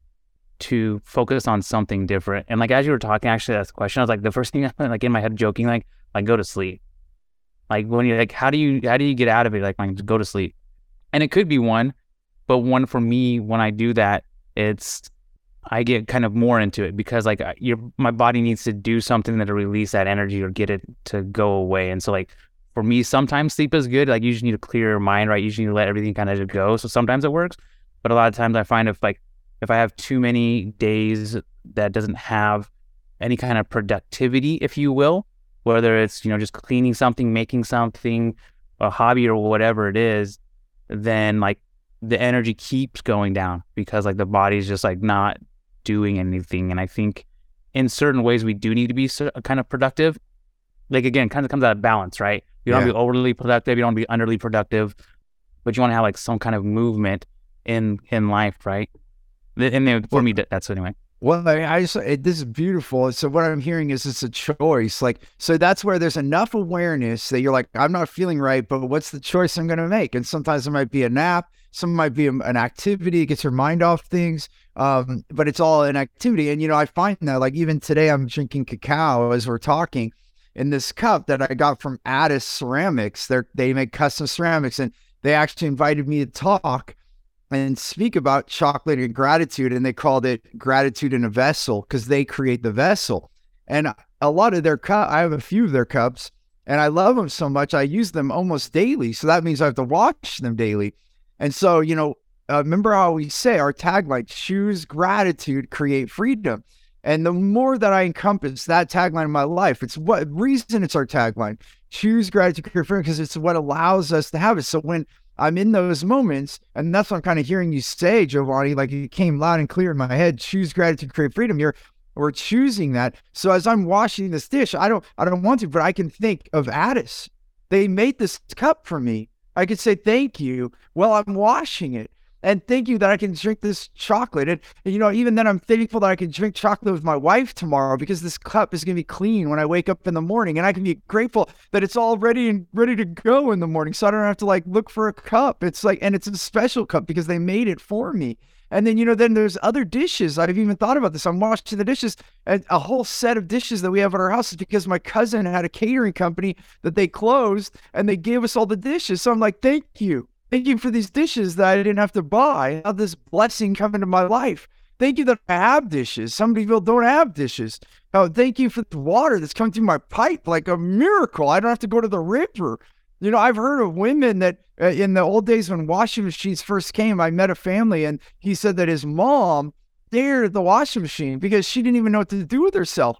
to focus on something different. And like, as you were talking, actually, that's the question. I was like, the first thing like in my head joking, like, like go to sleep. Like when you're like, how do you, how do you get out of it? Like, like go to sleep. And it could be one. But one for me, when I do that, it's, I get kind of more into it because like your, my body needs to do something that'll release that energy or get it to go away. And so like for me, sometimes sleep is good. Like you just need to clear your mind, right? You just need to let everything kind of go. So sometimes it works. But a lot of times I find if like, if I have too many days that doesn't have any kind of productivity, if you will, whether it's, you know, just cleaning something, making something, a hobby or whatever it is, then like, the energy keeps going down because like the body's just like not doing anything. And I think in certain ways we do need to be so, kind of productive. Like again, kind of comes out of balance, right? You don't yeah. want to be overly productive. You don't want to be underly productive, but you want to have like some kind of movement in, in life, right? And then for well, me, that's anyway. Well, I, I just, it, this is beautiful. So what I'm hearing is it's a choice. Like, so that's where there's enough awareness that you're like, I'm not feeling right, but what's the choice I'm going to make? And sometimes it might be a nap. Some might be an activity, it gets your mind off things. Um, but it's all an activity. And, you know, I find that like even today I'm drinking cacao as we're talking in this cup that I got from Addis Ceramics. They're, they make custom ceramics, and they actually invited me to talk and speak about chocolate and gratitude. And they called it Gratitude in a Vessel because they create the vessel. And a lot of their cup, I have a few of their cups and I love them so much. I use them almost daily. So that means I have to wash them daily. And so, you know, uh, remember how we say our tagline, choose gratitude, create freedom. And the more that I encompass that tagline in my life, it's what reason it's our tagline, choose gratitude, create freedom, because it's what allows us to have it. So when I'm in those moments, and that's what I'm kind of hearing you say, Giovanni, like it came loud and clear in my head, choose gratitude, create freedom. You're, we're choosing that. So as I'm washing this dish, I don't, I don't want to, but I can think of Addis. They made this cup for me. I could say thank you while I'm washing it. And thank you that I can drink this chocolate. And, you know, even then I'm thankful that I can drink chocolate with my wife tomorrow because this cup is going to be clean when I wake up in the morning. And I can be grateful that it's all ready and ready to go in the morning. So I don't have to like look for a cup. It's like, and it's a special cup because they made it for me. And then, you know, then there's other dishes. I've even thought about this. I'm washing the dishes, and a whole set of dishes that we have at our house is because my cousin had a catering company that they closed and they gave us all the dishes. So I'm like, thank you. Thank you for these dishes that I didn't have to buy. How this blessing come into my life. Thank you that I have dishes. Some people don't have dishes. Oh, thank you for the water that's coming through my pipe like a miracle. I don't have to go to the river. You know, I've heard of women that uh, in the old days when washing machines first came, I met a family and he said that his mom stared at the washing machine because she didn't even know what to do with herself.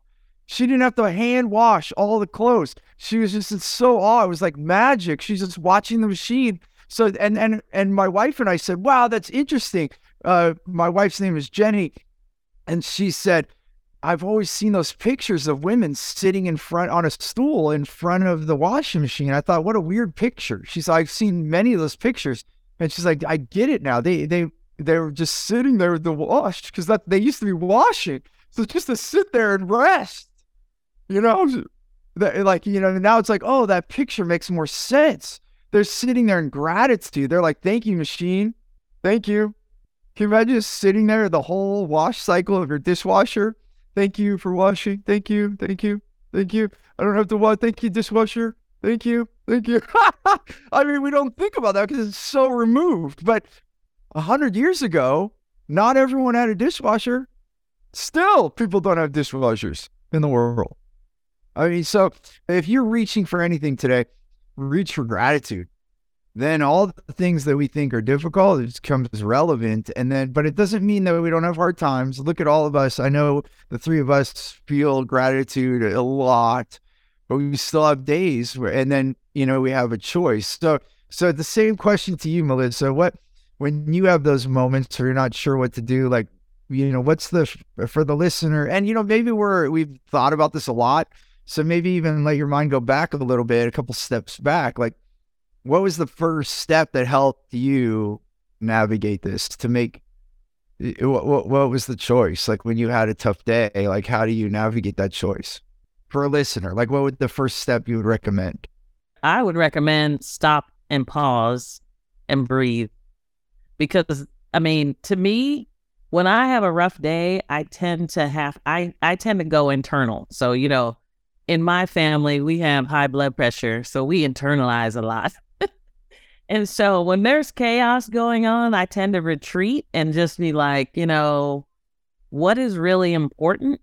She didn't have to hand wash all the clothes. She was just in so awe. It was like magic. She's just watching the machine. So, and and and my wife and I said, wow, that's interesting. Uh, my wife's name is Jenny. And she said, I've always seen those pictures of women sitting in front on a stool in front of the washing machine. I thought, what a weird picture. She's like, I've seen many of those pictures. And she's like, I get it now. They, they, they were just sitting there with the wash because that they used to be washing. So just to sit there and rest. You know, like, you know, now it's like, oh, that picture makes more sense. They're sitting there in gratitude. They're like, thank you, machine. Thank you. Can you imagine just sitting there the whole wash cycle of your dishwasher? Thank you for washing. Thank you. Thank you. Thank you. I don't have to wash. Thank you, dishwasher. Thank you. Thank you. I mean, we don't think about that because it's so removed. But a hundred years ago, not everyone had a dishwasher. Still, people don't have dishwashers in the world. I mean, so if you're reaching for anything today, reach for gratitude. Then all the things that we think are difficult, it just becomes relevant. And then, but it doesn't mean that we don't have hard times. Look at all of us. I know the three of us feel gratitude a lot, but we still have days where, and then, you know, we have a choice. So, so the same question to you, Melissa, what, when you have those moments where you're not sure what to do, like, you know, what's the, for the listener, and, you know, maybe we're, we've thought about this a lot. So maybe even let your mind go back a little bit, a couple steps back. Like, what was the first step that helped you navigate this to make, what, what, what was the choice? Like when you had a tough day, like how do you navigate that choice? For a listener, like what would the first step you would recommend? I would recommend stop and pause and breathe. Because, I mean, to me, when I have a rough day, I tend to have, I, I tend to go internal. So, you know, in my family, we have high blood pressure, so we internalize a lot. And so when there's chaos going on, I tend to retreat and just be like, you know, what is really important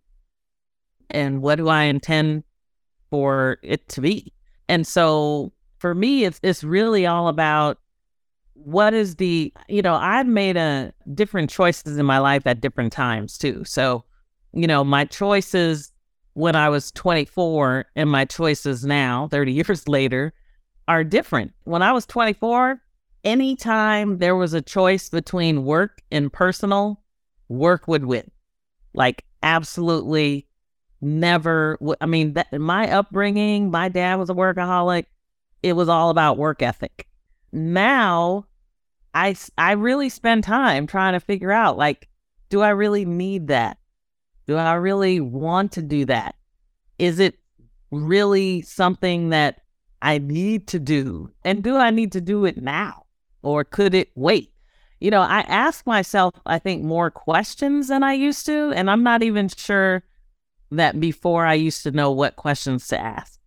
and what do I intend for it to be? And so for me, it's it's really all about what is the, you know, I've made a different choices in my life at different times too. So, you know, my choices when I was twenty-four and my choices now, thirty years later, are different. When I was twenty-four, anytime there was a choice between work and personal, work would win. Like absolutely never. W- I mean, that, my upbringing, my dad was a workaholic. It was all about work ethic. Now, I, I really spend time trying to figure out, like, do I really need that? Do I really want to do that? Is it really something that I need to do? And do I need to do it now? Or could it wait? You know, I ask myself, I think, more questions than I used to. And I'm not even sure that before I used to know what questions to ask.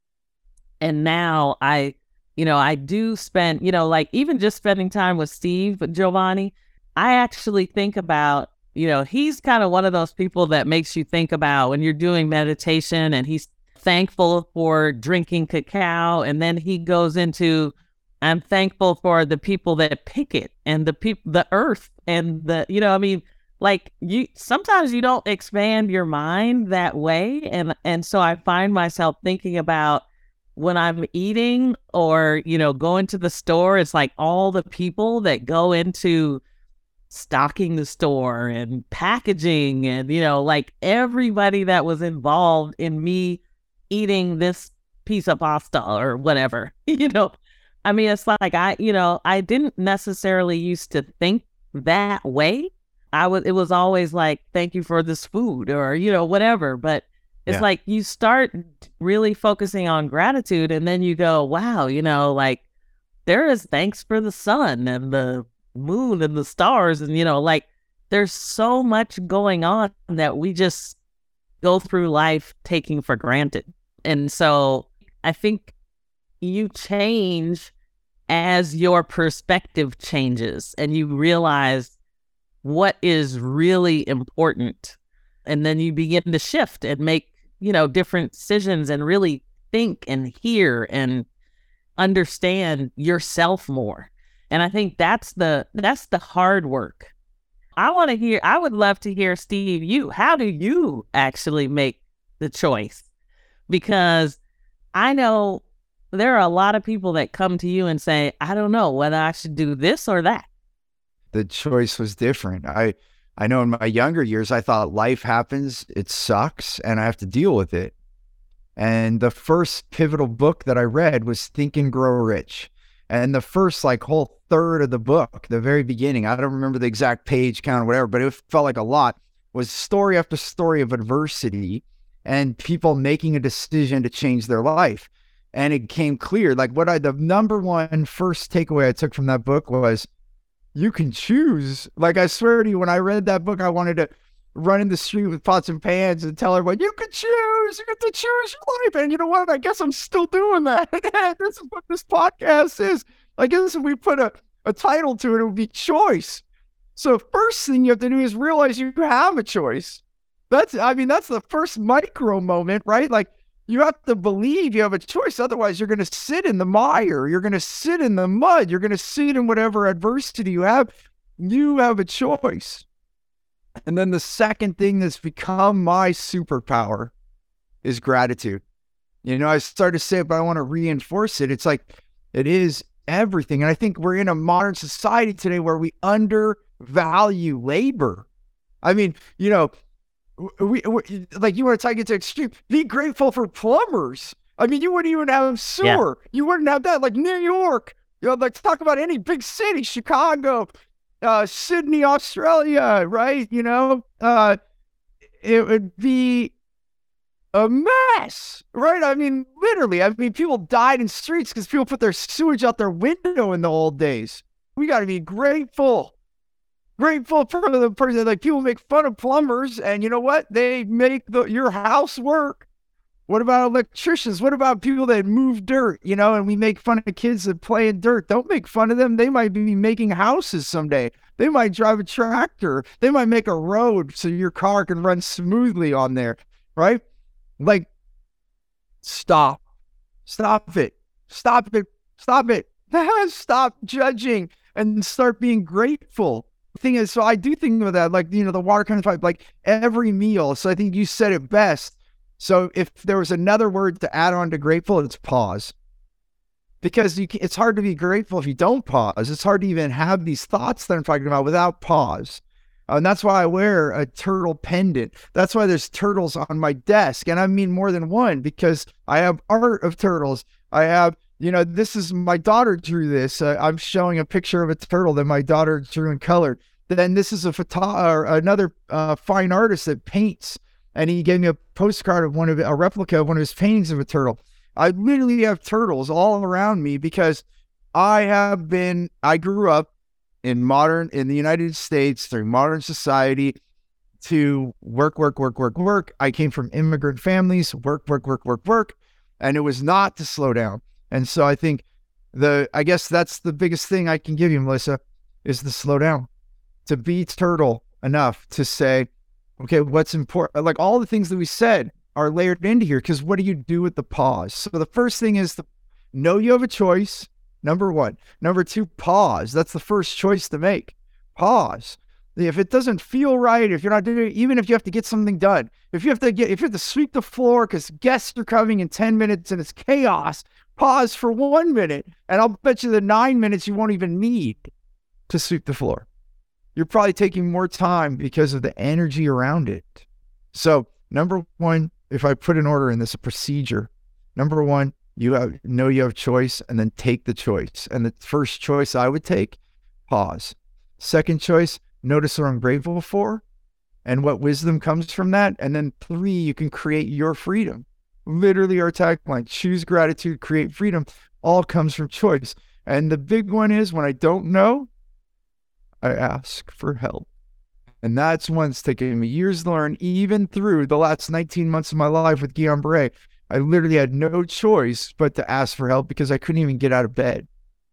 And now I, you know, I do spend, you know, like even just spending time with Steve Giovanni, I actually think about, you know, he's kind of one of those people that makes you think about when you're doing meditation and he's thankful for drinking cacao. And then he goes into, I'm thankful for the people that pick it and the people, the earth and the, you know, I mean, like you, sometimes you don't expand your mind that way. And, and so I find myself thinking about when I'm eating or, you know, going to the store, it's like all the people that go into stocking the store and packaging and, you know, like everybody that was involved in me eating this piece of pasta or whatever, you know, I mean, it's like I, you know, I didn't necessarily used to think that way. I was, it was always like, thank you for this food or, you know, whatever. But it's yeah. like you start really focusing on gratitude and then you go, wow, you know, like there is thanks for the sun and the moon and the stars. And, you know, like there's so much going on that we just go through life taking for granted. And so I think you change as your perspective changes and you realize what is really important. And then you begin to shift and make, you know, different decisions and really think and hear and understand yourself more. And I think that's the, that's the hard work. I want to hear, I would love to hear, Steve, you, how do you actually make the choice, because I know there are a lot of people that come to you and say, I don't know whether I should do this or that. The choice was different. I, I know in my younger years, I thought life happens, it sucks, and I have to deal with it. And the first pivotal book that I read was Think and Grow Rich. And the first like whole third of the book, the very beginning, I don't remember the exact page count or whatever, but it felt like a lot, was story after story of adversity and people making a decision to change their life. And it came clear, like what I, the number one first takeaway I took from that book was, you can choose. Like I swear to you, when I read that book, I wanted to run in the street with pots and pans and tell everyone, you can choose, you get to choose your life. And you know what? I guess I'm still doing that. This is what this podcast is. I guess if we put a, a title to it, it would be choice. So first thing you have to do is realize you have a choice. That's, I mean, that's the first micro moment, right? Like you have to believe you have a choice. Otherwise you're going to sit in the mire. You're going to sit in the mud. You're going to sit in whatever adversity you have. You have a choice. And then the second thing that's become my superpower is gratitude. You know, I started to say it, but I want to reinforce it. It's like, it is everything. And I think we're in a modern society today where we undervalue labor. I mean, you know, we, we like you want to take it to extreme, be grateful for plumbers. I mean, you wouldn't even have sewer. Yeah. You wouldn't have that. Like New York, you know, like talk about any big city, Chicago, Uh, Sydney, Australia, right? You know, uh, it would be a mess, right? I mean, literally, I mean, people died in streets because people put their sewage out their window in the old days. We got to be grateful, grateful for the person. Like people make fun of plumbers, and you know what? They make the your house work. What about electricians? What about people that move dirt, you know, and we make fun of kids that play in dirt? Don't make fun of them. They might be making houses someday. They might drive a tractor. They might make a road so your car can run smoothly on there, right? Like, stop. Stop it. Stop it. Stop it. Stop judging and start being grateful. The thing is, so I do think of that, like, you know, the water kind of like every meal. So I think you said it best. So if there was another word to add on to grateful, it's pause. Because you can, it's hard to be grateful if you don't pause. It's hard to even have these thoughts that I'm talking about without pause. Uh, and that's why I wear a turtle pendant. That's why there's turtles on my desk. And I mean more than one, because I have art of turtles. I have, you know, this is, my daughter drew this. Uh, I'm showing a picture of a turtle that my daughter drew in color. Then this is a photo, or another uh, fine artist that paints. And he gave me a postcard of one of a replica of one of his paintings of a turtle. I literally have turtles all around me because I have been, I grew up in modern, in the United States, through modern society, to work, work, work, work, work. I came from immigrant families, work, work, work, work, work. And it was not to slow down. And so I think the, I guess that's the biggest thing I can give you, Melissa, is to slow down, to be turtle enough to say, okay, what's important? Like all the things that we said are layered into here, because what do you do with the pause? So the first thing is to know you have a choice, number one. Number two, pause. That's the first choice to make. Pause. If it doesn't feel right, if you're not doing it, even if you have to get something done, if you have to get, if you have to sweep the floor because guests are coming in ten minutes and it's chaos, pause for one minute. And I'll bet you the nine minutes you won't even need to sweep the floor. You're probably taking more time because of the energy around it. So number one, if I put an order in this, a procedure, number one, you have, know you have choice, and then take the choice. And the first choice I would take, pause. Second choice, notice what I'm grateful for and what wisdom comes from that. And then three, you can create your freedom. Literally our tagline, choose gratitude, create freedom, all comes from choice. And the big one is when I don't know, I ask for help. And that's one that's taken me years to learn, even through the last nineteen months of my life with Guillain-Barré. I literally had no choice but to ask for help because I couldn't even get out of bed.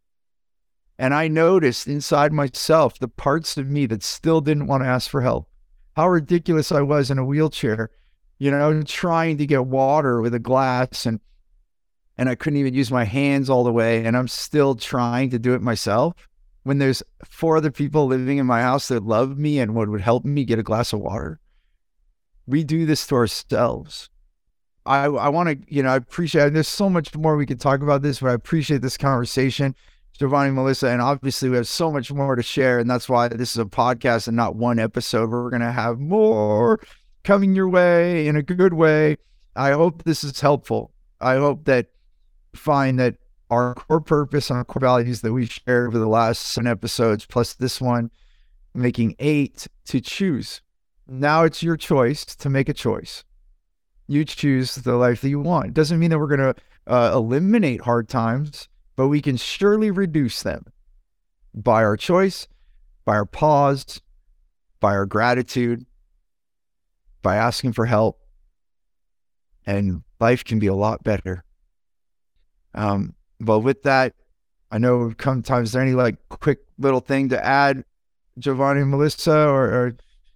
And I noticed inside myself the parts of me that still didn't want to ask for help. How ridiculous I was in a wheelchair, you know, trying to get water with a glass, and and I couldn't even use my hands all the way, and I'm still trying to do it myself. When there's four other people living in my house that love me and would, would help me get a glass of water. We do this to ourselves. I, I want to, you know, I appreciate, there's so much more we could talk about this, but I appreciate this conversation, Giovanni, Melissa, and obviously we have so much more to share, and that's why this is a podcast and not one episode. We're going to have more coming your way in a good way. I hope this is helpful. I hope that you find that our core purpose and our core values that we shared over the last seven episodes, plus this one, making eight, to choose. Now it's your choice to make a choice. You choose the life that you want. It doesn't mean that we're going to uh, eliminate hard times, but we can surely reduce them by our choice, by our pause, by our gratitude, by asking for help. And life can be a lot better. Um, but with that, I know we've come times. Is there any like quick little thing to add, Giovanni and Melissa, or, or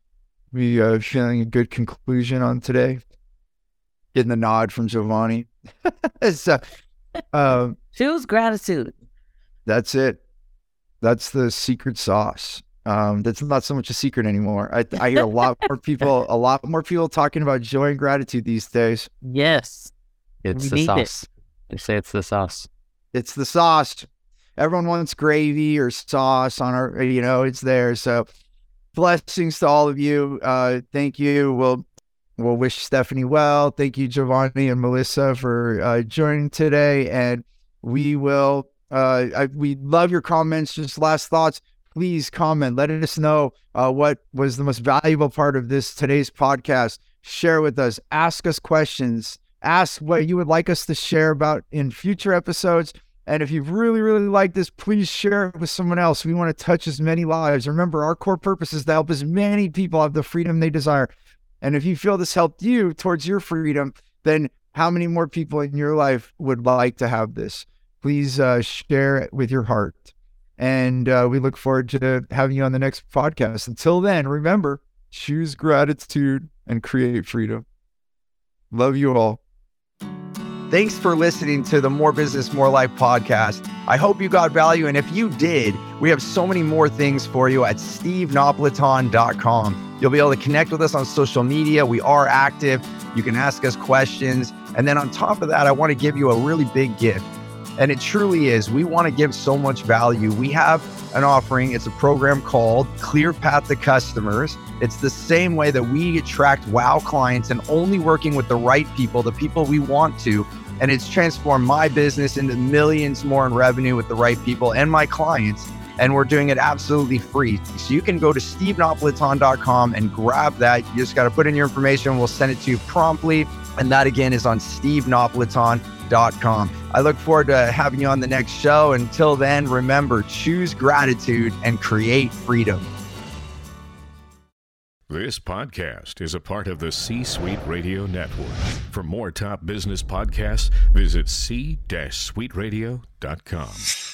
we uh, feeling a good conclusion on today? Getting the nod from Giovanni. so, um, Choose gratitude. That's it. That's the secret sauce. Um, that's not so much a secret anymore. I, I hear a lot more people, a lot more people talking about joy and gratitude these days. Yes. It's We the need sauce. it. They say it's the sauce. It's the sauce. Everyone wants gravy or sauce on our, you know, it's there. So blessings to all of you. Uh, thank you. We'll, we'll wish Stephanie well. Thank you, Giovanni and Melissa, for uh, joining today. And we will, uh, I, we love your comments. Just last thoughts. Please comment. Let us know uh, what was the most valuable part of this today's podcast. Share with us. Ask us questions. Ask what you would like us to share about in future episodes. And if you really, really like this, please share it with someone else. We want to touch as many lives. Remember, our core purpose is to help as many people have the freedom they desire. And if you feel this helped you towards your freedom, then how many more people in your life would like to have this? Please uh, share it with your heart. And uh, we look forward to having you on the next podcast. Until then, remember, choose gratitude and create freedom. Love you all. Thanks for listening to the More Business, More Life podcast. I hope you got value. And if you did, we have so many more things for you at steve napolitan dot com. You'll be able to connect with us on social media. We are active. You can ask us questions. And then on top of that, I want to give you a really big gift. And it truly is. We want to give so much value. We have an offering. It's a program called Clear Path to Customers. It's the same way that we attract wow clients and only working with the right people, the people we want to. And it's transformed my business into millions more in revenue with the right people and my clients. And we're doing it absolutely free. So you can go to steve napolitan dot com and grab that. You just got to put in your information. We'll send it to you promptly. And that again is on steve napolitan dot com. I look forward to having you on the next show. Until then, remember, choose gratitude and create freedom. This podcast is a part of the C-Suite Radio Network. For more top business podcasts, visit c suite radio dot com.